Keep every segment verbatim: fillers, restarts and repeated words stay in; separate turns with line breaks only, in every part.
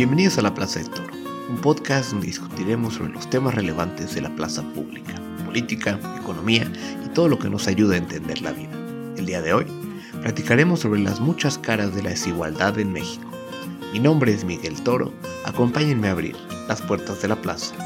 Bienvenidos a La Plaza del Toro, un podcast donde discutiremos sobre los temas relevantes de la plaza pública, política, economía y todo lo que nos ayuda a entender la vida. El día de hoy, platicaremos sobre las muchas caras de la desigualdad en México. Mi nombre es Miguel Toro, acompáñenme a abrir las puertas de la plaza.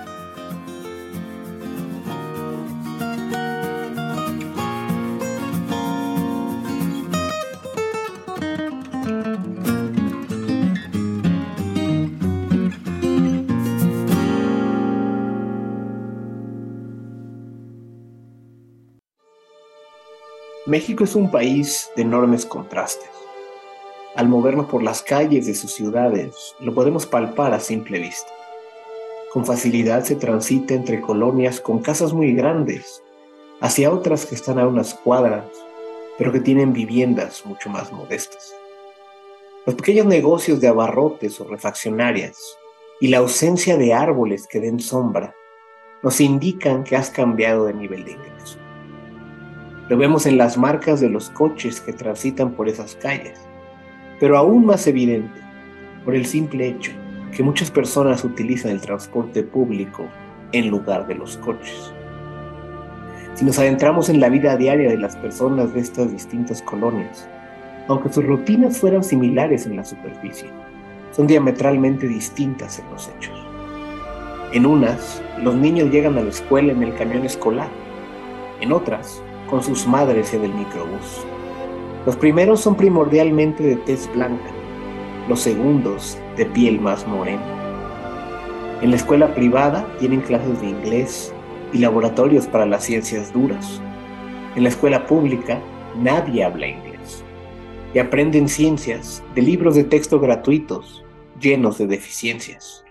México es un país de enormes contrastes. Al movernos por las calles de sus ciudades, lo podemos palpar a simple vista. Con facilidad se transita entre colonias con casas muy grandes, hacia otras que están a unas cuadras, pero que tienen viviendas mucho más modestas. Los pequeños negocios de abarrotes o refaccionarias y la ausencia de árboles que den sombra nos indican que has cambiado de nivel de ingreso. Lo vemos en las marcas de los coches que transitan por esas calles, pero aún más evidente por el simple hecho que muchas personas utilizan el transporte público en lugar de los coches. Si nos adentramos en la vida diaria de las personas de estas distintas colonias, aunque sus rutinas fueran similares en la superficie, son diametralmente distintas en los hechos. En unas, los niños llegan a la escuela en el camión escolar, en otras, con sus madres en el microbús. Los primeros son primordialmente de tez blanca, los segundos de piel más morena. En la escuela privada tienen clases de inglés y laboratorios para las ciencias duras. En la escuela pública nadie habla inglés y aprenden ciencias de libros de texto gratuitos llenos de deficiencias.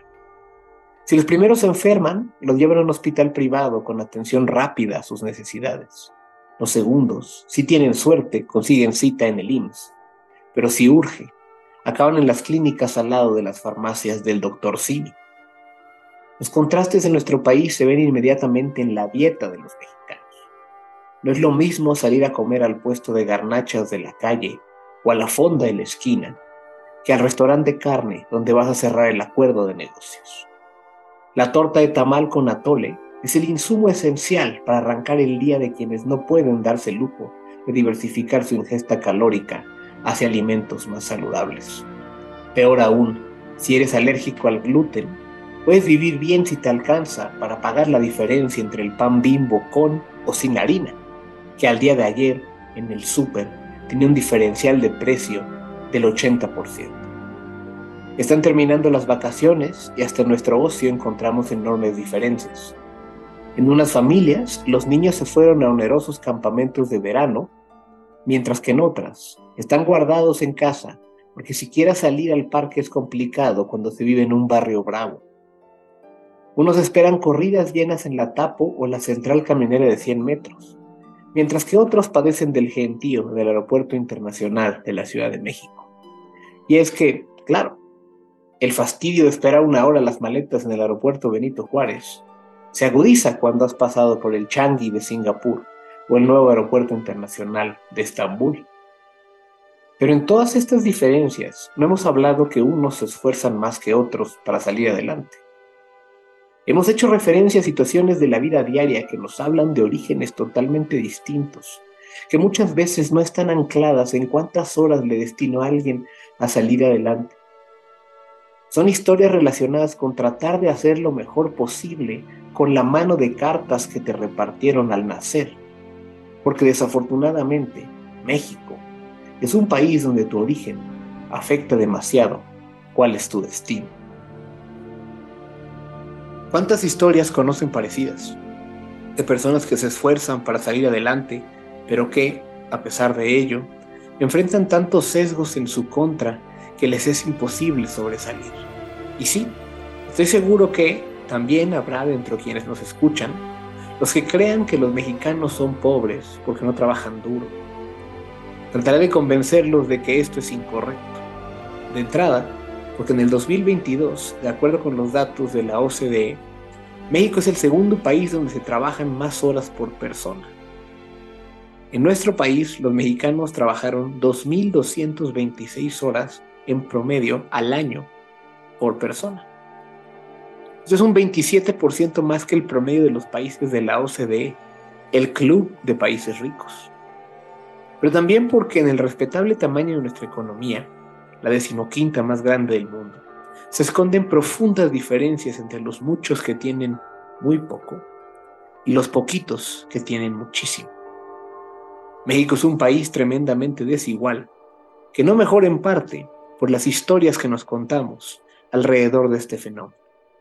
Si los primeros se enferman, los llevan a un hospital privado con atención rápida a sus necesidades. Los segundos, si tienen suerte, consiguen cita en el I M S S, pero si urge, acaban en las clínicas al lado de las farmacias del doctor Simi. Los contrastes en nuestro país se ven inmediatamente en la dieta de los mexicanos. No es lo mismo salir a comer al puesto de garnachas de la calle o a la fonda de la esquina que al restaurante de carne donde vas a cerrar el acuerdo de negocios. La torta de tamal con atole es el insumo esencial para arrancar el día de quienes no pueden darse el lujo de diversificar su ingesta calórica hacia alimentos más saludables. Peor aún, si eres alérgico al gluten, puedes vivir bien si te alcanza para pagar la diferencia entre el pan Bimbo con o sin harina, que al día de ayer en el súper tenía un diferencial de precio del ochenta por ciento. Están terminando las vacaciones y hasta en nuestro ocio encontramos enormes diferencias. En unas familias, los niños se fueron a onerosos campamentos de verano, mientras que en otras están guardados en casa, porque siquiera salir al parque es complicado cuando se vive en un barrio bravo. Unos esperan corridas llenas en la Tapo o la central camionera de cien metros, mientras que otros padecen del gentío del Aeropuerto Internacional de la Ciudad de México. Y es que, claro, el fastidio de esperar una hora las maletas en el aeropuerto Benito Juárez se agudiza cuando has pasado por el Changi de Singapur o el nuevo aeropuerto internacional de Estambul. Pero en todas estas diferencias no hemos hablado que unos se esfuerzan más que otros para salir adelante. Hemos hecho referencia a situaciones de la vida diaria que nos hablan de orígenes totalmente distintos, que muchas veces no están ancladas en cuántas horas le destinó a alguien a salir adelante. Son historias relacionadas con tratar de hacer lo mejor posible con la mano de cartas que te repartieron al nacer, porque desafortunadamente México es un país donde tu origen afecta demasiado cuál es tu destino. ¿Cuántas historias conocen parecidas? De personas que se esfuerzan para salir adelante, pero que, a pesar de ello, enfrentan tantos sesgos en su contra que les es imposible sobresalir. Y sí, estoy seguro que también habrá dentro de quienes nos escuchan los que crean que los mexicanos son pobres porque no trabajan duro. Trataré de convencerlos de que esto es incorrecto. De entrada, porque en el dos mil veintidós, de acuerdo con los datos de la O C D E, México es el segundo país donde se trabajan más horas por persona. En nuestro país, los mexicanos trabajaron dos mil doscientas veintiséis horas en promedio al año, por persona. Eso es un veintisiete por ciento más que el promedio de los países de la O C D E, el Club de Países Ricos. Pero también porque en el respetable tamaño de nuestra economía, la decimoquinta más grande del mundo, se esconden profundas diferencias entre los muchos que tienen muy poco y los poquitos que tienen muchísimo. México es un país tremendamente desigual, que no mejora en parte por las historias que nos contamos alrededor de este fenómeno.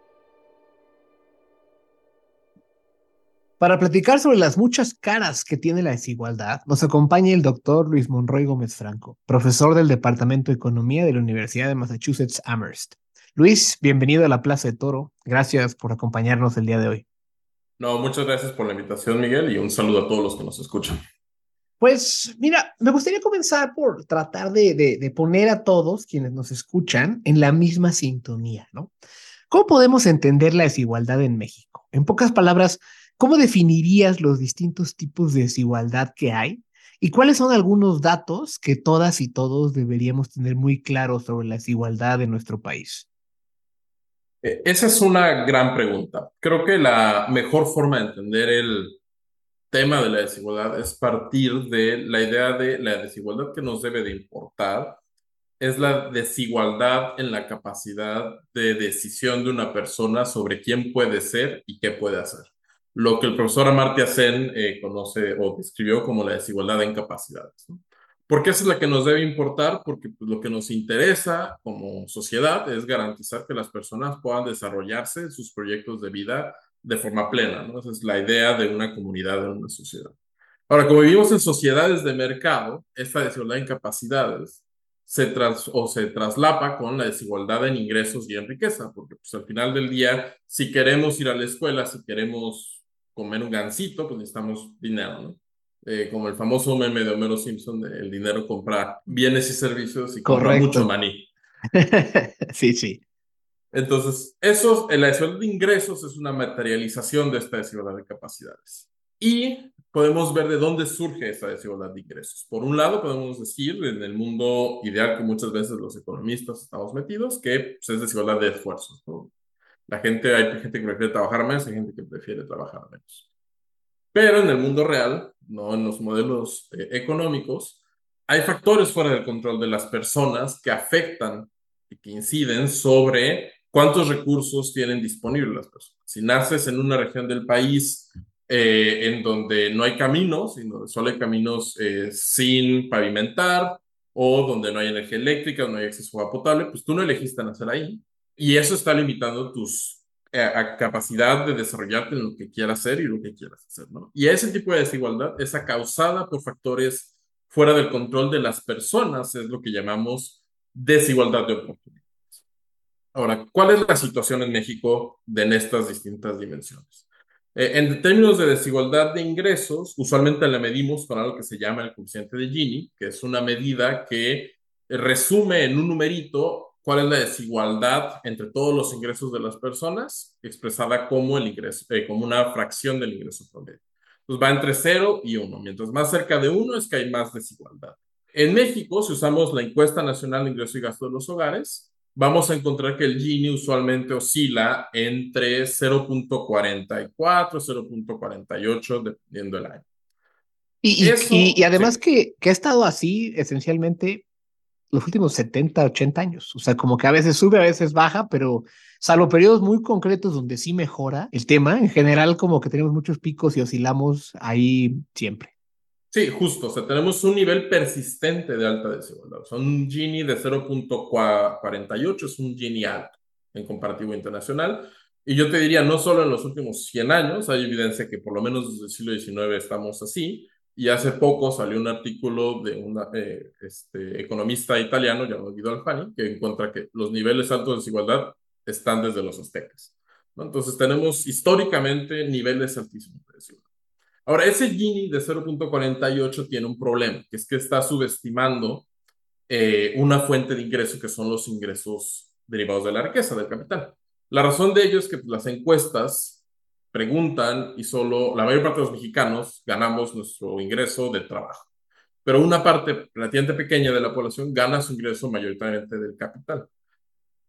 Para platicar sobre las muchas caras que tiene la desigualdad, nos acompaña el doctor Luis Monroy Gómez Franco, profesor del Departamento de Economía de la Universidad de Massachusetts Amherst. Luis, bienvenido a la Plaza de Toro. Gracias por acompañarnos el día de hoy.
No, muchas gracias por la invitación, Miguel, y un saludo a todos los que nos escuchan.
Pues mira, me gustaría comenzar por tratar de, de, de poner a todos quienes nos escuchan en la misma sintonía, ¿no? ¿Cómo podemos entender la desigualdad en México? En pocas palabras, ¿cómo definirías los distintos tipos de desigualdad que hay? ¿Y cuáles son algunos datos que todas y todos deberíamos tener muy claros sobre la desigualdad en nuestro país?
Eh, esa es una gran pregunta. Creo que la mejor forma de entender el tema de la desigualdad es partir de la idea de la desigualdad que nos debe de importar, es la desigualdad en la capacidad de decisión de una persona sobre quién puede ser y qué puede hacer. Lo que el profesor Amartya Sen eh, conoce o describió como la desigualdad en capacidades, ¿no? Porque esa es la que nos debe importar, porque pues, lo que nos interesa como sociedad es garantizar que las personas puedan desarrollarse en sus proyectos de vida de forma plena, ¿no? Esa es la idea de una comunidad, de una sociedad. Ahora, como vivimos en sociedades de mercado, esta desigualdad en capacidades se, tras, o se traslapa con la desigualdad en ingresos y en riqueza, porque pues, al final del día, si queremos ir a la escuela, si queremos comer un gansito, pues necesitamos dinero, ¿no? Eh, como el famoso meme de Homero Simpson, de el dinero compra bienes y servicios y compra mucho
Correcto.
maní.
Sí, sí.
Entonces, eso, la desigualdad de ingresos es una materialización de esta desigualdad de capacidades. Y podemos ver de dónde surge esa desigualdad de ingresos. Por un lado, podemos decir, en el mundo ideal que muchas veces los economistas estamos metidos, que pues, es desigualdad de esfuerzos, ¿no? La gente, hay gente que prefiere trabajar más, hay gente que prefiere trabajar menos. Pero en el mundo real, no en los modelos eh, económicos, hay factores fuera del control de las personas que afectan y que inciden sobre cuántos recursos tienen disponibles las personas. Si naces en una región del país eh, en donde no hay caminos, sino solo hay caminos eh, sin pavimentar, o donde no hay energía eléctrica, o no hay acceso a agua potable, pues tú no elegiste nacer ahí. Y eso está limitando tus eh, a capacidad de desarrollarte en lo que quieras hacer y lo que quieras hacer, ¿no? Y ese tipo de desigualdad es causada por factores fuera del control de las personas, es lo que llamamos desigualdad de oportunidades. Ahora, ¿cuál es la situación en México de en estas distintas dimensiones? Eh, en términos de desigualdad de ingresos, usualmente la medimos con algo que se llama el coeficiente de Gini, que es una medida que resume en un numerito cuál es la desigualdad entre todos los ingresos de las personas, expresada como, el ingreso, eh, como una fracción del ingreso promedio. Entonces va entre cero y uno. Mientras más cerca de uno es que hay más desigualdad. En México, si usamos la encuesta nacional de ingreso y gasto de los hogares, vamos a encontrar que el Gini usualmente oscila entre cero punto cuarenta y cuatro, cero punto cuarenta y ocho, dependiendo del año.
Y, y, y
Eso,
además
sí.
que, que ha estado así esencialmente los últimos setenta ochenta años. O sea, como que a veces sube, a veces baja, pero salvo periodos muy concretos donde sí mejora el tema, en general como que tenemos muchos picos y oscilamos ahí siempre.
Sí, justo, o sea, tenemos un nivel persistente de alta desigualdad. O sea, un Gini de cero punto cuarenta y ocho es un Gini alto en comparativo internacional. Y yo te diría, no solo en los últimos cien años, hay evidencia que por lo menos desde el siglo diecinueve estamos así. Y hace poco salió un artículo de un eh, este, economista italiano llamado Guido Alfani, que encuentra que los niveles altos de desigualdad están desde los aztecas, ¿no? Entonces tenemos históricamente niveles altísimos de desigualdad. Ahora, ese Gini de cero punto cuarenta y ocho tiene un problema, que es que está subestimando eh, una fuente de ingreso que son los ingresos derivados de la riqueza, del capital. La razón de ello es que las encuestas preguntan y solo la mayor parte de los mexicanos ganamos nuestro ingreso de trabajo, pero una parte relativamente pequeña de la población gana su ingreso mayoritariamente del capital.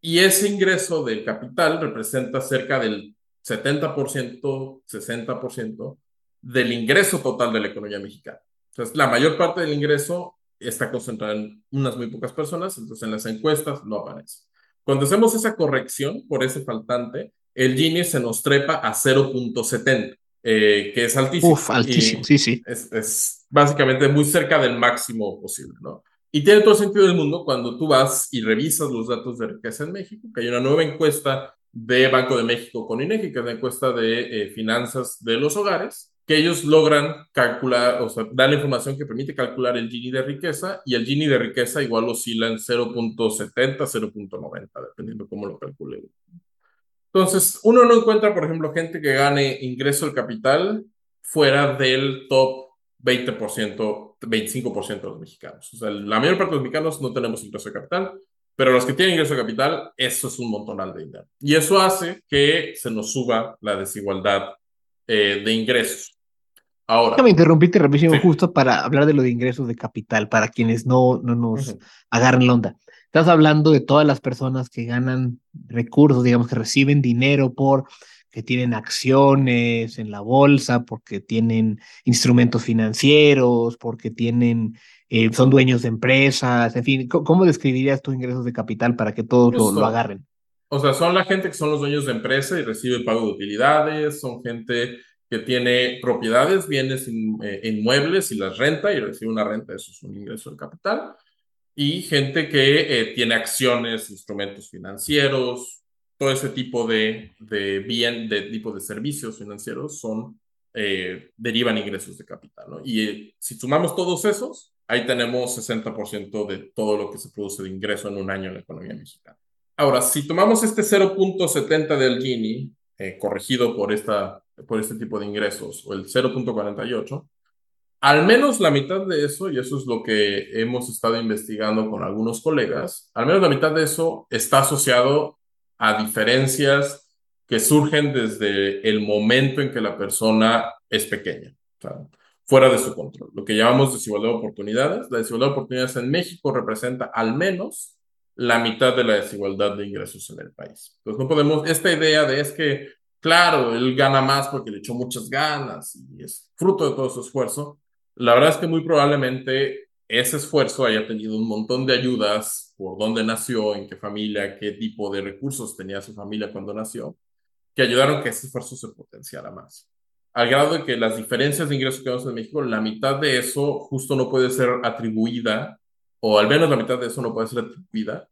Y ese ingreso del capital representa cerca del setenta por ciento, sesenta por ciento del ingreso total de la economía mexicana. Entonces, la mayor parte del ingreso está concentrada en unas muy pocas personas, entonces en las encuestas no aparece. Cuando hacemos esa corrección por ese faltante, el Gini se nos trepa a cero punto setenta, eh, que es altísimo
Uf, altísimo,
y
sí, sí.
es, es básicamente muy cerca del máximo posible, ¿no? Y tiene todo el sentido del mundo cuando tú vas y revisas los datos de riqueza en México, que hay una nueva encuesta de Banco de México con INEGI, que es la encuesta de eh, finanzas de los hogares, que ellos logran calcular, o sea, dar la información que permite calcular el Gini de riqueza, y el Gini de riqueza igual oscila en cero punto setenta, cero punto noventa, dependiendo cómo lo calcule. Entonces, uno no encuentra, por ejemplo, gente que gane ingreso al capital fuera del top veinte por ciento, veinticinco por ciento de los mexicanos. O sea, la mayor parte de los mexicanos no tenemos ingreso de capital, pero los que tienen ingreso de capital, eso es un montonal de dinero. Y eso hace que se nos suba la desigualdad eh, de ingresos.
Déjame
Ahora,
interrumpirte rapidísimo
sí.
justo para hablar de lo de ingresos de capital, para quienes no, no nos
Ujú.
agarren la onda. Estás hablando de todas las personas que ganan recursos, digamos, que reciben dinero por que tienen acciones en la bolsa, porque tienen instrumentos financieros, porque tienen, eh, son dueños de empresas, en fin, ¿cómo, cómo describirías tus ingresos de capital para que todos lo, lo
Justo.
agarren?
O sea, son la gente que son los dueños de empresa y recibe pago de utilidades, son gente que tiene propiedades, bienes in- eh, inmuebles y las renta y recibe una renta, eso es un ingreso de capital, y gente que eh, tiene acciones, instrumentos financieros, todo ese tipo de, de bien, de tipo de servicios financieros son, eh, derivan ingresos de capital, ¿no? Y eh, si sumamos todos esos, ahí tenemos sesenta por ciento de todo lo que se produce de ingreso en un año en la economía mexicana. Ahora, si tomamos este cero punto setenta del Gini, eh, corregido por, esta, por este tipo de ingresos, o el cero punto cuarenta y ocho, al menos la mitad de eso, y eso es lo que hemos estado investigando con algunos colegas, al menos la mitad de eso está asociado a diferencias que surgen desde el momento en que la persona es pequeña, o sea, fuera de su control. Lo que llamamos desigualdad de oportunidades. La desigualdad de oportunidades en México representa al menos la mitad de la desigualdad de ingresos en el país. Entonces no podemos, esta idea de es que, claro, él gana más porque le echó muchas ganas y es fruto de todo su esfuerzo. La verdad es que muy probablemente ese esfuerzo haya tenido un montón de ayudas por dónde nació, en qué familia, qué tipo de recursos tenía su familia cuando nació, que ayudaron a que ese esfuerzo se potenciara más. Al grado de que las diferencias de ingresos que vemos en México, la mitad de eso justo no puede ser atribuida, o al menos la mitad de eso no puede ser atribuida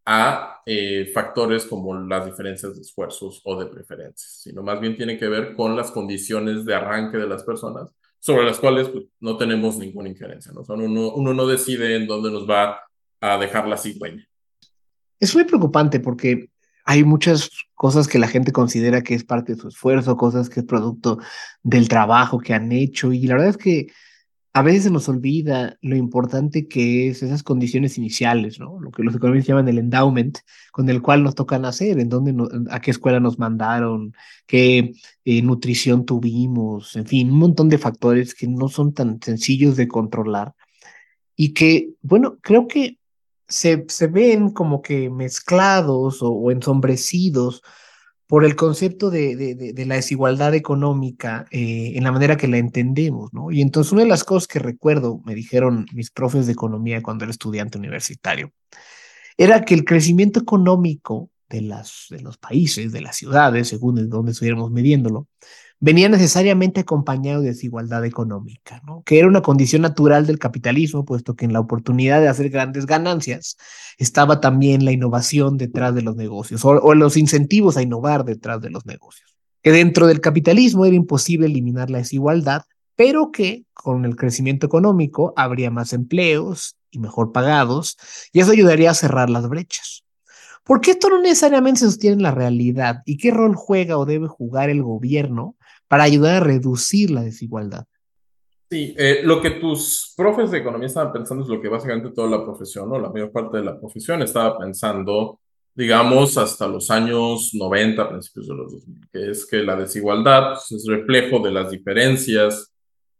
a eh, factores como las diferencias de esfuerzos o de preferencias, sino más bien tiene que ver con las condiciones de arranque de las personas, sobre las cuales pues, no tenemos ninguna injerencia, ¿no? O sea, uno, uno no decide en dónde nos va a dejar la cigüeña.
Es muy preocupante porque hay muchas cosas que la gente considera que es parte de su esfuerzo, cosas que es producto del trabajo que han hecho y la verdad es que a veces se nos olvida lo importante que es esas condiciones iniciales, ¿no? Lo que los economistas llaman el endowment, con el cual nos toca nacer, en dónde no- a qué escuela nos mandaron, qué eh, nutrición tuvimos, en fin, un montón de factores que no son tan sencillos de controlar y que, bueno, creo que se, se ven como que mezclados o, o ensombrecidos por el concepto de, de, de, de la desigualdad económica eh, en la manera que la entendemos, ¿no? Y entonces una de las cosas que recuerdo, me dijeron mis profes de economía cuando era estudiante universitario, era que el crecimiento económico de, las, de los países, de las ciudades, según de dónde estuviéramos midiéndolo, venía necesariamente acompañado de desigualdad económica, ¿no? Que era una condición natural del capitalismo, puesto que en la oportunidad de hacer grandes ganancias estaba también la innovación detrás de los negocios o, o los incentivos a innovar detrás de los negocios. Que dentro del capitalismo era imposible eliminar la desigualdad, pero que con el crecimiento económico habría más empleos y mejor pagados, y eso ayudaría a cerrar las brechas. ¿Por qué esto no necesariamente se sostiene en la realidad? ¿Y qué rol juega o debe jugar el gobierno para ayudar a reducir la desigualdad?
Sí, eh, lo que tus profes de economía estaban pensando es lo que básicamente toda la profesión, o la mayor parte de la profesión estaba pensando, digamos, hasta los años noventa, principios de los dos mil, que es que la desigualdad pues, es reflejo de las diferencias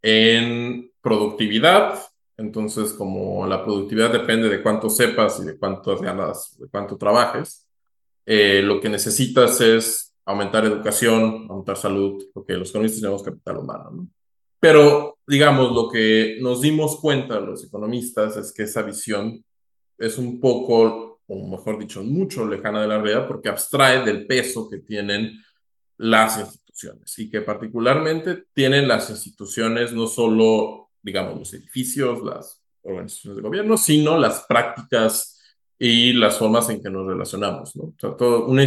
en productividad. Entonces, como la productividad depende de cuánto sepas y de cuántas ganas, de cuánto trabajes, eh, lo que necesitas es aumentar educación, aumentar salud, lo que los economistas llamamos capital humano, ¿no? Pero, digamos, lo que nos dimos cuenta los economistas es que esa visión es un poco, o mejor dicho, mucho lejana de la realidad porque abstrae del peso que tienen las instituciones y que particularmente tienen las instituciones no solo, digamos, los edificios, las organizaciones de gobierno, sino las prácticas y las formas en que nos relacionamos, ¿no? O sea, todo una,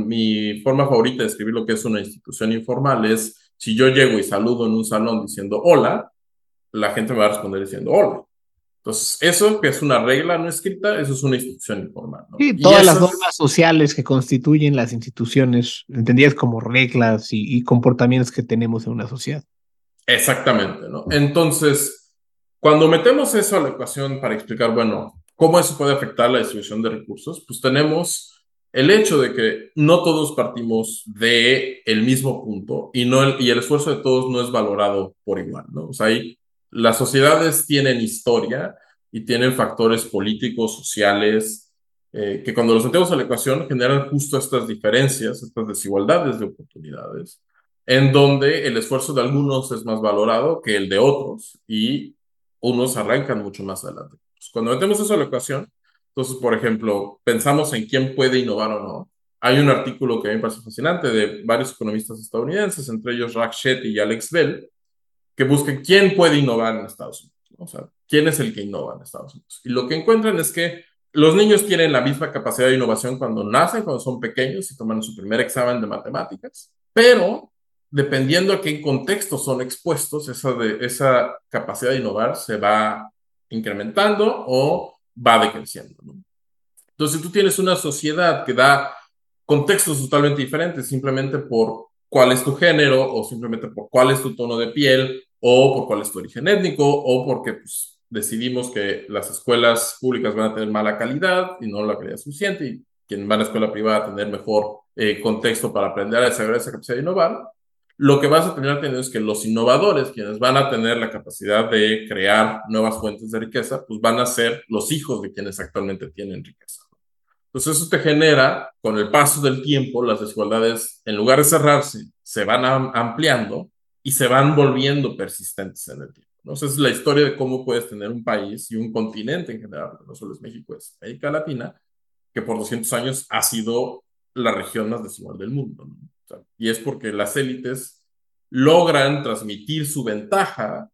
mi forma favorita de describir lo que es una institución informal es si yo llego y saludo en un salón diciendo hola, la gente me va a responder diciendo hola. Entonces, eso que es una regla no escrita, eso es una institución informal, ¿no?
Sí,
Y
todas las
esas,
normas sociales que constituyen las instituciones, entendidas como reglas y, y comportamientos que tenemos en una sociedad.
exactamente, ¿no? Entonces, cuando metemos eso a la ecuación para explicar, bueno, cómo eso puede afectar la distribución de recursos, pues tenemos el hecho de que no todos partimos de el mismo punto y, no el, y el esfuerzo de todos no es valorado por igual, ¿no? O sea, ahí las sociedades tienen historia y tienen factores políticos, sociales, eh, que cuando los metemos a la ecuación generan justo estas diferencias, estas desigualdades de oportunidades en donde el esfuerzo de algunos es más valorado que el de otros y unos arrancan mucho más adelante. Pues cuando metemos eso a la ecuación, entonces, por ejemplo, pensamos en quién puede innovar o no. Hay un artículo que a mí me parece fascinante de varios economistas estadounidenses, entre ellos Raj Chetty y Alex Bell, que buscan quién puede innovar en Estados Unidos, ¿no? O sea, quién es el que innova en Estados Unidos. Y lo que encuentran es que los niños tienen la misma capacidad de innovación cuando nacen, cuando son pequeños y toman su primer examen de matemáticas, pero dependiendo a qué contexto son expuestos, esa, de, esa capacidad de innovar se va incrementando o va decreciendo, ¿no? Entonces, si tú tienes una sociedad que da contextos totalmente diferentes simplemente por cuál es tu género o simplemente por cuál es tu tono de piel o por cuál es tu origen étnico o porque pues, decidimos que las escuelas públicas van a tener mala calidad y no la calidad suficiente y quien va a la escuela privada a tener mejor eh, contexto para aprender a desarrollar esa capacidad de innovar, lo que vas a tener teniendo es que los innovadores, quienes van a tener la capacidad de crear nuevas fuentes de riqueza, pues van a ser los hijos de quienes actualmente tienen riqueza. Entonces eso te genera, con el paso del tiempo, las desigualdades, en lugar de cerrarse, se van ampliando y se van volviendo persistentes en el tiempo, ¿no? Esa es la historia de cómo puedes tener un país y un continente en general, no solo es México, es América Latina, que por doscientos años ha sido la región más desigual del mundo, ¿no? O sea, y es porque las élites logran transmitir su ventaja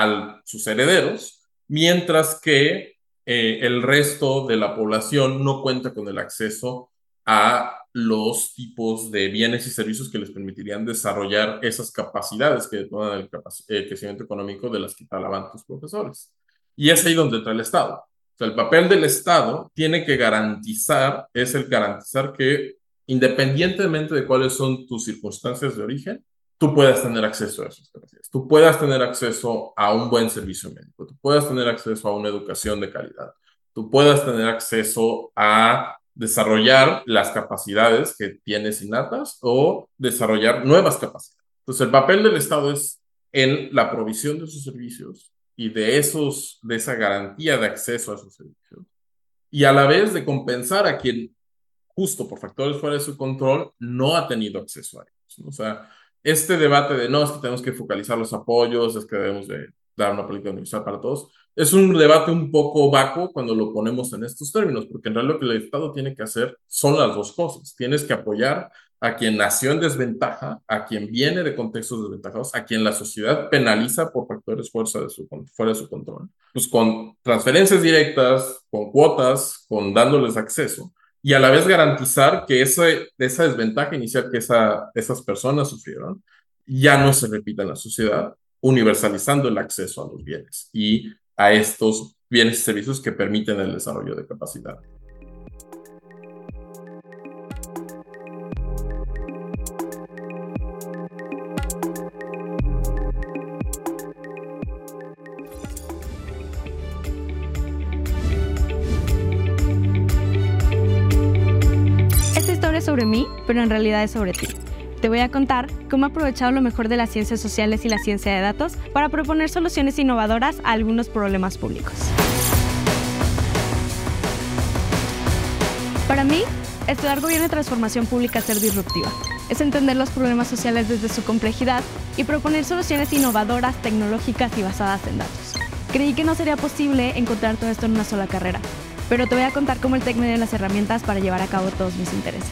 a sus herederos, mientras que eh, el resto de la población no cuenta con el acceso a los tipos de bienes y servicios que les permitirían desarrollar esas capacidades que detonan el, capac el crecimiento económico de las que talaban tus profesores. Y es ahí donde entra el Estado. O sea, el papel del Estado tiene que garantizar, es el garantizar que independientemente de cuáles son tus circunstancias de origen, tú puedas tener acceso a esas capacidades, tú puedas tener acceso a un buen servicio médico, tú puedas tener acceso a una educación de calidad, tú puedas tener acceso a desarrollar las capacidades que tienes innatas o desarrollar nuevas capacidades. Entonces, el papel del Estado es en la provisión de esos servicios y de, esos, de esa garantía de acceso a esos servicios, y a la vez de compensar a quien, justo por factores fuera de su control, no ha tenido acceso a ellos, ¿no? O sea, este debate de no, es que tenemos que focalizar los apoyos, es que debemos de dar una política universal para todos, es un debate un poco vacuo cuando lo ponemos en estos términos, porque en realidad lo que el Estado tiene que hacer son las dos cosas. Tienes que apoyar a quien nació en desventaja, a quien viene de contextos desventajados, a quien la sociedad penaliza por factores fuera de su, fuera de su control. Pues con transferencias directas, con cuotas, con dándoles acceso, y a la vez garantizar que ese, esa desventaja inicial que esa, esas personas sufrieron ya no se repita en la sociedad, universalizando el acceso a los bienes y a estos bienes y servicios que permiten el desarrollo de capacidad.
Sobre mí, pero en realidad es sobre ti. Te voy a contar cómo he aprovechado lo mejor de las ciencias sociales y la ciencia de datos para proponer soluciones innovadoras a algunos problemas públicos. Para mí, estudiar gobierno y transformación pública es ser disruptiva. Es entender los problemas sociales desde su complejidad y proponer soluciones innovadoras, tecnológicas y basadas en datos. Creí que no sería posible encontrar todo esto en una sola carrera, pero te voy a contar cómo el TEC me dio las herramientas para llevar a cabo todos mis intereses.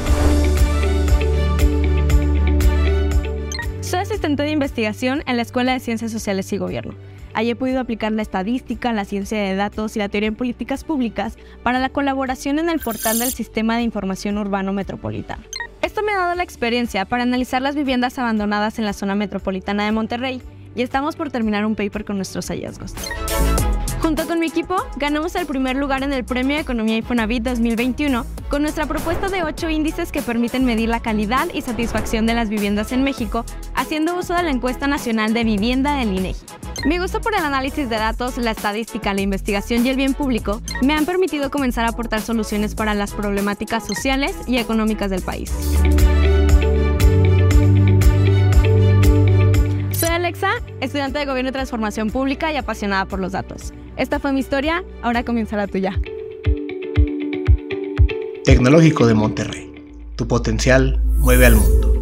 Soy asistente de investigación en la Escuela de Ciencias Sociales y Gobierno. Allí he podido aplicar la estadística, la ciencia de datos y la teoría en políticas públicas para la colaboración en el portal del Sistema de Información Urbano Metropolitano. Esto me ha dado la experiencia para analizar las viviendas abandonadas en la zona metropolitana de Monterrey y estamos por terminar un paper con nuestros hallazgos. Junto con mi equipo, ganamos el primer lugar en el Premio de Economía Infonavit dos mil veintiuno con nuestra propuesta de ocho índices que permiten medir la calidad y satisfacción de las viviendas en México, haciendo uso de la Encuesta Nacional de Vivienda del INEGI. Mi gusto por el análisis de datos, la estadística, la investigación y el bien público me han permitido comenzar a aportar soluciones para las problemáticas sociales y económicas del país. Soy Alexa, estudiante de Gobierno y Transformación Pública y apasionada por los datos. Esta fue mi historia, ahora comienza la tuya.
Tecnológico de Monterrey. Tu potencial mueve al mundo.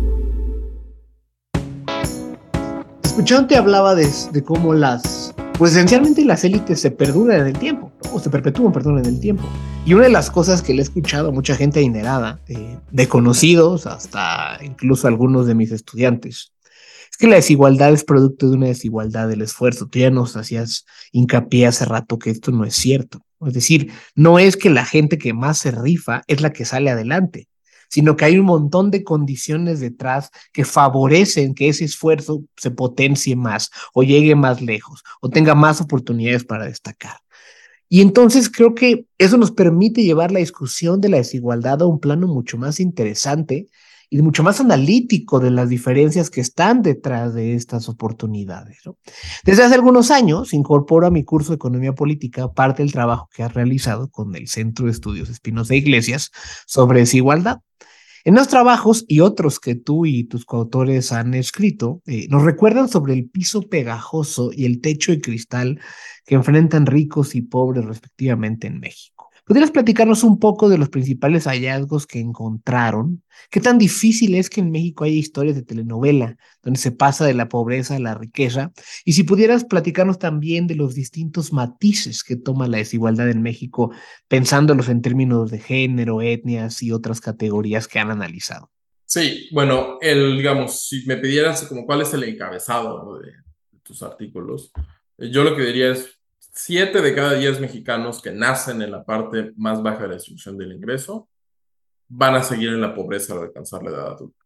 Escuchándote hablaba de, de cómo las, pues esencialmente las élites se perduran en el tiempo, ¿no? O se perpetúan, perdón, en el tiempo. Y una de las cosas que le he escuchado a mucha gente adinerada, eh, de conocidos hasta incluso algunos de mis estudiantes, es que la desigualdad es producto de una desigualdad del esfuerzo. Tú ya nos hacías hincapié hace rato que esto no es cierto. Es decir, no es que la gente que más se rifa es la que sale adelante, sino que hay un montón de condiciones detrás que favorecen que ese esfuerzo se potencie más o llegue más lejos o tenga más oportunidades para destacar. Y entonces creo que eso nos permite llevar la discusión de la desigualdad a un plano mucho más interesante y mucho más analítico de las diferencias que están detrás de estas oportunidades, ¿no? Desde hace algunos años incorporo a mi curso de Economía Política parte del trabajo que has realizado con el Centro de Estudios Espinosa Iglesias sobre desigualdad. En los trabajos y otros que tú y tus coautores han escrito, eh, nos recuerdan sobre el piso pegajoso y el techo de cristal que enfrentan ricos y pobres respectivamente en México. ¿Podrías platicarnos un poco de los principales hallazgos que encontraron? ¿Qué tan difícil es que en México haya historias de telenovela donde se pasa de la pobreza a la riqueza? Y si pudieras platicarnos también de los distintos matices que toma la desigualdad en México, pensándolos en términos de género, etnias y otras categorías que han analizado.
Sí, bueno, el, digamos, si me pidieras como cuál es el encabezado, ¿no?, de, de tus artículos, yo lo que diría es siete de cada diez mexicanos que nacen en la parte más baja de la distribución del ingreso van a seguir en la pobreza al alcanzar la edad adulta.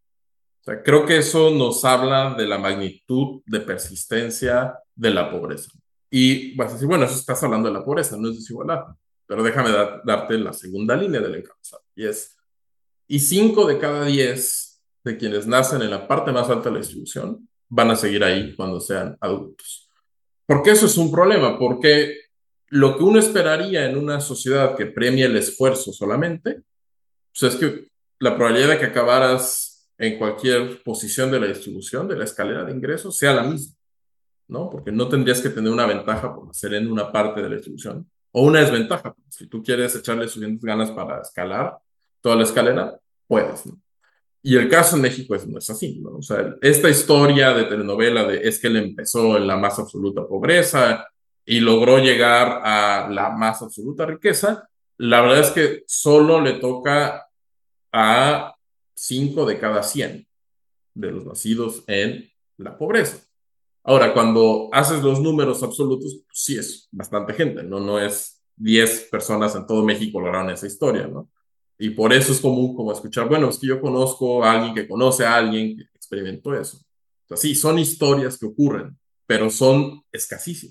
O sea, creo que eso nos habla de la magnitud de persistencia de la pobreza. Y vas a decir, bueno, eso estás hablando de la pobreza, no es desigualdad. Pero déjame da- darte la segunda línea del encabezado. Y es, y cinco de cada diez de quienes nacen en la parte más alta de la distribución van a seguir ahí cuando sean adultos. Porque eso es un problema, porque lo que uno esperaría en una sociedad que premia el esfuerzo solamente, pues es que la probabilidad de que acabaras en cualquier posición de la distribución, de la escalera de ingresos, sea la misma, ¿no? Porque no tendrías que tener una ventaja por nacer en una parte de la distribución, o una desventaja. Si tú quieres echarle suficientes ganas para escalar toda la escalera, puedes, ¿no? Y el caso en México es, no es así, ¿no? O sea, esta historia de telenovela de es que él empezó en la más absoluta pobreza y logró llegar a la más absoluta riqueza, la verdad es que solo le toca a cinco de cada cien de los nacidos en la pobreza. Ahora, cuando haces los números absolutos, pues sí es bastante gente, ¿no? No es diez personas en todo México lograron esa historia, ¿no? Y por eso es común como escuchar, bueno, es que yo conozco a alguien que conoce a alguien que experimentó eso. O sea, sí, son historias que ocurren, pero son escasísimas.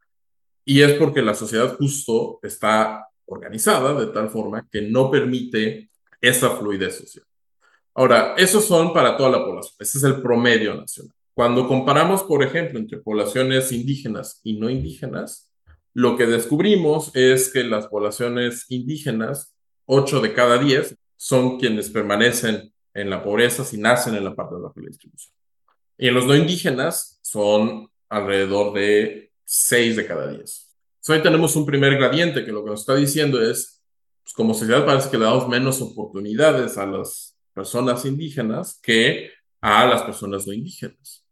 Y es porque la sociedad justo está organizada de tal forma que no permite esa fluidez social. Ahora, esos son para toda la población. Ese es el promedio nacional. Cuando comparamos, por ejemplo, entre poblaciones indígenas y no indígenas, lo que descubrimos es que las poblaciones indígenas, ocho de cada diez, son quienes permanecen en la pobreza si nacen en la parte de baja de la distribución. Y en los no indígenas son alrededor de seis de cada diez. Entonces, ahí tenemos un primer gradiente que lo que nos está diciendo es pues, como sociedad parece que le damos menos oportunidades a las personas indígenas que a las personas no indígenas.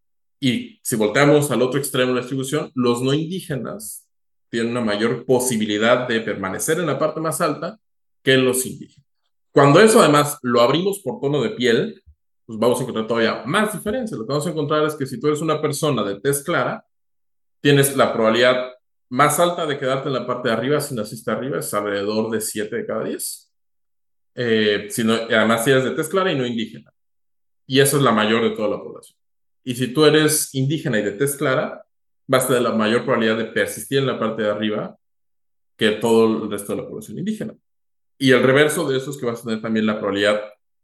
Y si volteamos al otro extremo de la distribución, los no indígenas tienen una mayor posibilidad de permanecer en la parte más alta que los indígenas. Cuando eso además lo abrimos por tono de piel, pues vamos a encontrar todavía más diferencias. Lo que vamos a encontrar es que si tú eres una persona de tez clara, tienes la probabilidad más alta de quedarte en la parte de arriba si naciste arriba, es alrededor de siete de cada diez. Eh, si no, además, si eres de tez clara y no indígena. Y esa es la mayor de toda la población. Y si tú eres indígena y de tez clara, vas a tener la mayor probabilidad de persistir en la parte de arriba que todo el resto de la población indígena. Y el reverso de eso es que vas a tener también la probabilidad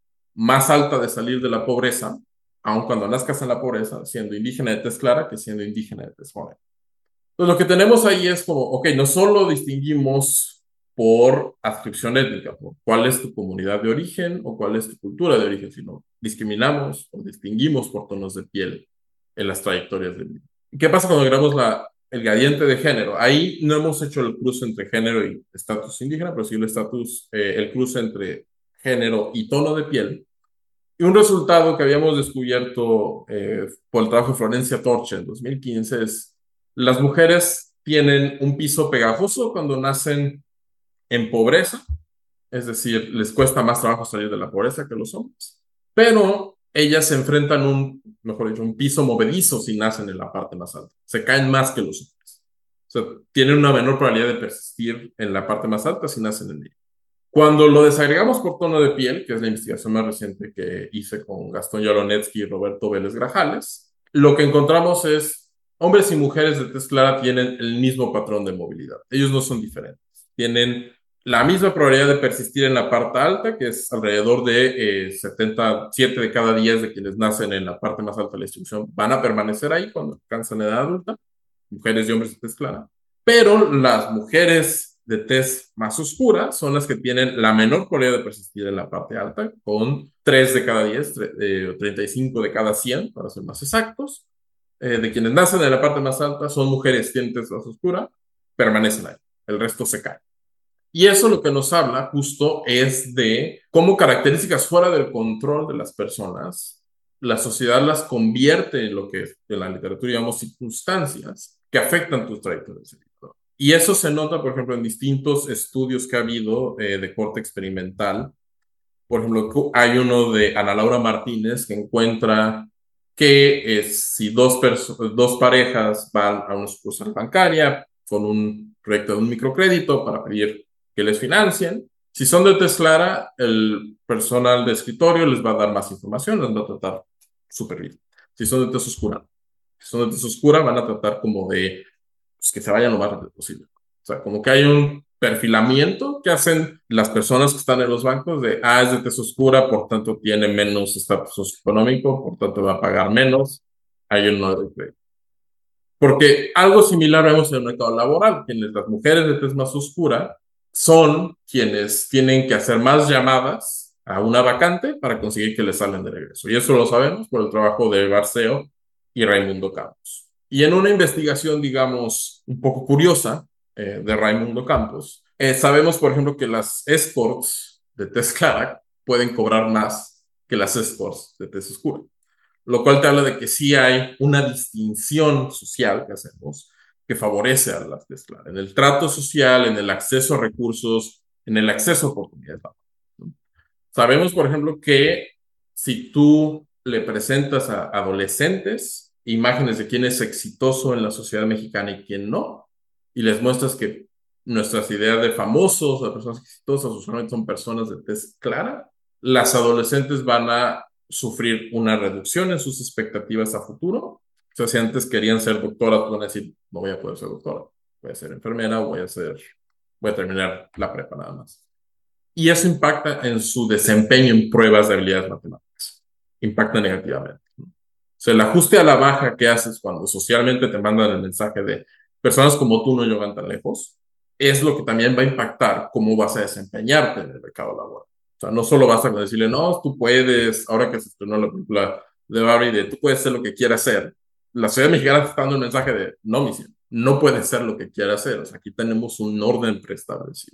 más alta de salir de la pobreza, aun cuando nazcas en la pobreza, siendo indígena de tez clara que siendo indígena de tez morena. Entonces, lo que tenemos ahí es como, ok, no solo distinguimos por adscripción étnica, por cuál es tu comunidad de origen o cuál es tu cultura de origen, sino discriminamos o distinguimos por tonos de piel en las trayectorias de vida. ¿Qué pasa cuando agregamos la, el gradiente de género? Ahí no hemos hecho el cruce entre género y estatus indígena, pero sí el estatus, eh, el cruce entre género y tono de piel. Y un resultado que habíamos descubierto eh, por el trabajo de Florencia Torche en dos mil quince es: las mujeres tienen un piso pegajoso cuando nacen en pobreza, es decir, les cuesta más trabajo salir de la pobreza que los hombres, pero ellas se enfrentan un, mejor dicho, un piso movedizo si nacen en la parte más alta, se caen más que los hombres, o sea, tienen una menor probabilidad de persistir en la parte más alta si nacen en ella. Cuando lo desagregamos por tono de piel, que es la investigación más reciente que hice con Gastón Yaronetsky y Roberto Vélez Grajales, lo que encontramos es hombres y mujeres de tez clara tienen el mismo patrón de movilidad. Ellos no son diferentes. Tienen la misma probabilidad de persistir en la parte alta, que es alrededor de eh, setenta, siete de cada diez de quienes nacen en la parte más alta de la distribución van a permanecer ahí cuando alcanzan edad adulta, mujeres y hombres de tez clara. Pero las mujeres de tez más oscura son las que tienen la menor probabilidad de persistir en la parte alta, con tres de cada diez, eh, treinta y cinco de cada cien, para ser más exactos. Eh, de quienes nacen en la parte más alta son mujeres que tienen tez más oscura, permanecen ahí, el resto se cae. Y eso lo que nos habla justo es de cómo características fuera del control de las personas, la sociedad las convierte en lo que en la literatura llamamos circunstancias que afectan tus trayectorias de vida. Y eso se nota, por ejemplo, en distintos estudios que ha habido eh, de corte experimental. Por ejemplo, hay uno de Ana Laura Martínez que encuentra que es, si dos, dos parejas van a una sucursal bancaria con un proyecto de un microcrédito para pedir que les financien, si son de tez clara, el personal de escritorio les va a dar más información, les va a tratar súper bien. Si son de tez oscura, si son de tez oscura, van a tratar como de pues, que se vayan lo más rápido posible. O sea, como que hay un perfilamiento que hacen las personas que están en los bancos de, ah, es de tez oscura, por tanto tiene menos estatus socioeconómico, por tanto va a pagar menos, hay un no de crédito. Porque algo similar vemos en el mercado laboral, quienes las mujeres de tez más oscura son quienes tienen que hacer más llamadas a una vacante para conseguir que les salen de regreso. Y eso lo sabemos por el trabajo de Barceo y Raimundo Campos. Y en una investigación, digamos, un poco curiosa eh, de Raimundo Campos, eh, sabemos, por ejemplo, que las escorts de tez clara pueden cobrar más que las escorts de tez oscura, lo cual te habla de que sí hay una distinción social que hacemos que favorece a las tez claras, en el trato social, en el acceso a recursos, en el acceso a oportunidades. Sabemos, por ejemplo, que si tú le presentas a adolescentes imágenes de quién es exitoso en la sociedad mexicana y quién no, y les muestras que nuestras ideas de famosos, de personas exitosas, usualmente son personas de tez clara, las adolescentes van a sufrir una reducción en sus expectativas a futuro. O sea, si antes querían ser doctoras, van a decir, no voy a poder ser doctora, voy a ser enfermera o voy a ser, voy a terminar la prepa nada más. Y eso impacta en su desempeño en pruebas de habilidades matemáticas. Impacta negativamente. O sea, el ajuste a la baja que haces cuando socialmente te mandan el mensaje de personas como tú no llegan tan lejos, es lo que también va a impactar cómo vas a desempeñarte en el mercado laboral. O sea, no solo vas a decirle, no, tú puedes, ahora que se estrenó la película de Barbie, de tú puedes ser lo que quieras ser. La sociedad mexicana te está dando el mensaje de, no, misión, no puedes ser lo que quieras ser. O sea, aquí tenemos un orden preestablecido.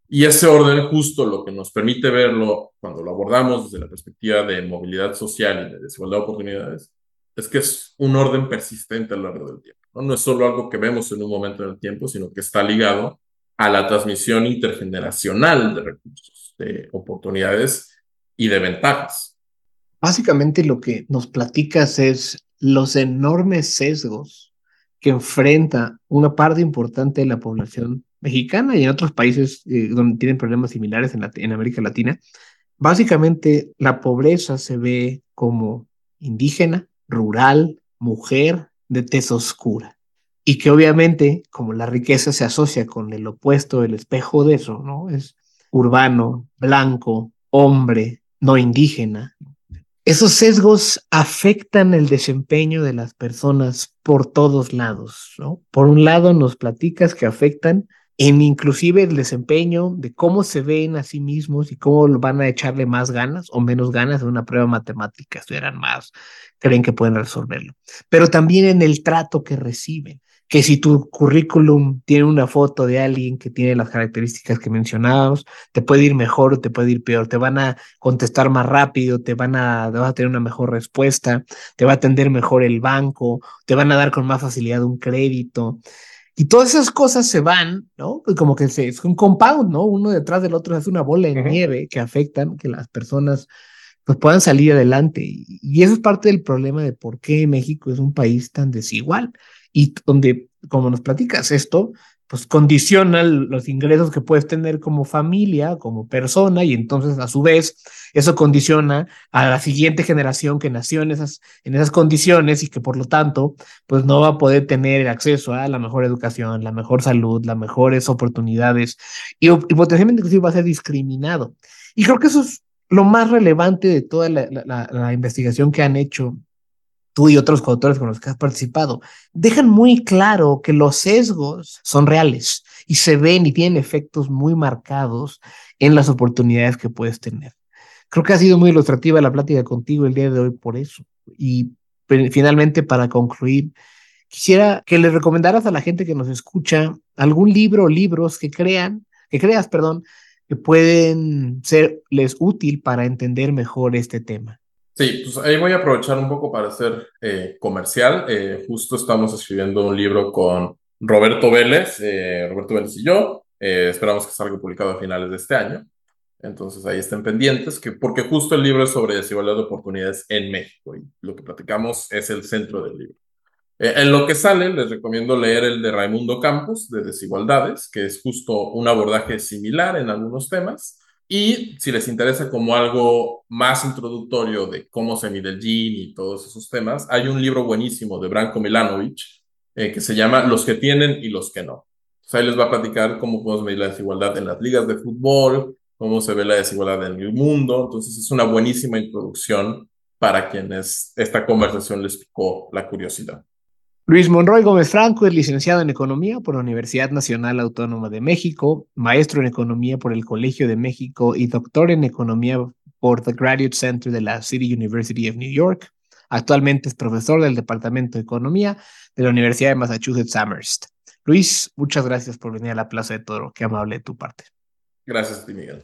Y ese orden justo lo que nos permite verlo cuando lo abordamos desde la perspectiva de movilidad social y de desigualdad de oportunidades, es que es un orden persistente a lo largo del tiempo, ¿no? No es solo algo que vemos en un momento en el tiempo, sino que está ligado a la transmisión intergeneracional de recursos, de oportunidades y de ventajas.
Básicamente lo que nos platicas es los enormes sesgos que enfrenta una parte importante de la población mexicana y en otros países eh, donde tienen problemas similares en, en América Latina. Básicamente la pobreza se ve como indígena, rural, mujer, de tez oscura. Y que obviamente, como la riqueza se asocia con el opuesto, el espejo de eso, ¿no? Es urbano, blanco, hombre, no indígena. Esos sesgos afectan el desempeño de las personas por todos lados, ¿no? Por un lado nos platicas que afectan en inclusive el desempeño de cómo se ven a sí mismos y cómo van a echarle más ganas o menos ganas en una prueba matemática, estudiarán más, creen que pueden resolverlo. Pero también en el trato que reciben, que si tu currículum tiene una foto de alguien que tiene las características que mencionábamos, te puede ir mejor o te puede ir peor, te van a contestar más rápido, te van a, te vas a tener una mejor respuesta, te va a atender mejor el banco, te van a dar con más facilidad un crédito. Y todas esas cosas se van, ¿no? Pues como que se, es un compound, ¿no? Uno detrás del otro es una bola de uh-huh. nieve que afectan que las personas pues, puedan salir adelante. Y, y eso es parte del problema de por qué México es un país tan desigual y donde, como nos platicas, esto pues condiciona los ingresos que puedes tener como familia, como persona, y entonces a su vez eso condiciona a la siguiente generación que nació en esas, en esas condiciones y que por lo tanto pues no va a poder tener el acceso a la mejor educación, la mejor salud, las mejores oportunidades y, y potencialmente inclusive va a ser discriminado. Y creo que eso es lo más relevante de toda la, la, la, la investigación que han hecho tú y otros coautores con los que has participado, dejan muy claro que los sesgos son reales y se ven y tienen efectos muy marcados en las oportunidades que puedes tener. Creo que ha sido muy ilustrativa la plática contigo el día de hoy por eso. Y finalmente, para concluir, quisiera que le recomendaras a la gente que nos escucha algún libro o libros que crean, que creas, perdón, que pueden serles útil para entender mejor este tema.
Sí, pues ahí voy a aprovechar un poco para hacer eh, comercial. Eh, justo estamos escribiendo un libro con Roberto Vélez, eh, Roberto Vélez y yo. Eh, esperamos que salga publicado a finales de este año. Entonces ahí estén pendientes, que, porque justo el libro es sobre desigualdad de oportunidades en México y lo que platicamos es el centro del libro. Eh, en lo que sale, les recomiendo leer el de Raimundo Campos, de Desigualdades, que es justo un abordaje similar en algunos temas. Y si les interesa como algo más introductorio de cómo se mide el Gini y todos esos temas, hay un libro buenísimo de Branko Milanovic eh, que se llama Los que tienen y los que no. O sea, ahí les va a platicar cómo podemos medir la desigualdad en las ligas de fútbol, cómo se ve la desigualdad en el mundo. Entonces es una buenísima introducción para quienes esta conversación les picó la curiosidad.
Luis Monroy Gómez Franco es licenciado en Economía por la Universidad Nacional Autónoma de México, maestro en Economía por el Colegio de México y doctor en Economía por The Graduate Center de la City University of New York. Actualmente es profesor del Departamento de Economía de la Universidad de Massachusetts Amherst. Luis, muchas gracias por venir a la Plaza de Toro. Qué amable de tu parte.
Gracias a ti, Miguel.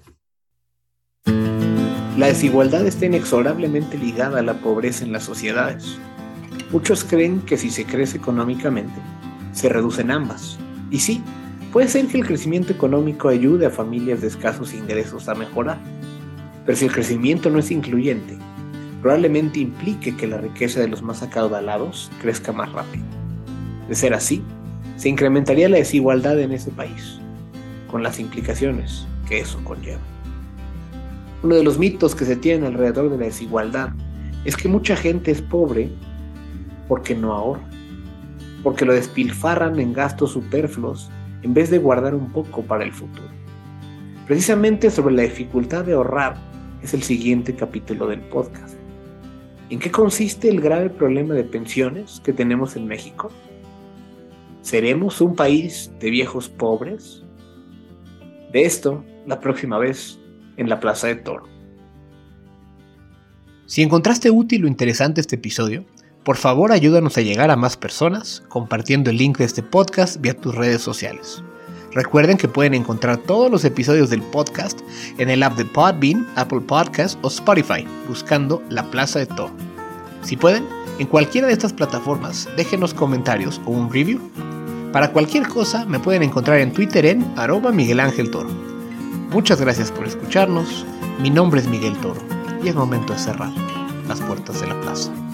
La desigualdad está inexorablemente ligada a la pobreza en las sociedades. Muchos creen que si se crece económicamente, se reducen ambas. Y sí, puede ser que el crecimiento económico ayude a familias de escasos ingresos a mejorar. Pero si el crecimiento no es incluyente, probablemente implique que la riqueza de los más acaudalados crezca más rápido. De ser así, se incrementaría la desigualdad en ese país, con las implicaciones que eso conlleva. Uno de los mitos que se tienen alrededor de la desigualdad es que mucha gente es pobre porque no ahorra, porque lo despilfarran en gastos superfluos en vez de guardar un poco para el futuro. Precisamente sobre la dificultad de ahorrar es el siguiente capítulo del podcast. ¿En qué consiste el grave problema de pensiones que tenemos en México? ¿Seremos un país de viejos pobres? De esto, la próxima vez, en la Plaza de Toro.
Si encontraste útil o interesante este episodio, por favor ayúdanos a llegar a más personas compartiendo el link de este podcast vía tus redes sociales. Recuerden que pueden encontrar todos los episodios del podcast en el app de Podbean, Apple Podcasts o Spotify, buscando La Plaza de Toro. Si pueden, en cualquiera de estas plataformas, déjenos comentarios o un review. Para cualquier cosa, me pueden encontrar en Twitter en arroba Miguel Ángel Toro. Muchas gracias por escucharnos. Mi nombre es Miguel Toro y es momento de cerrar las puertas de la plaza.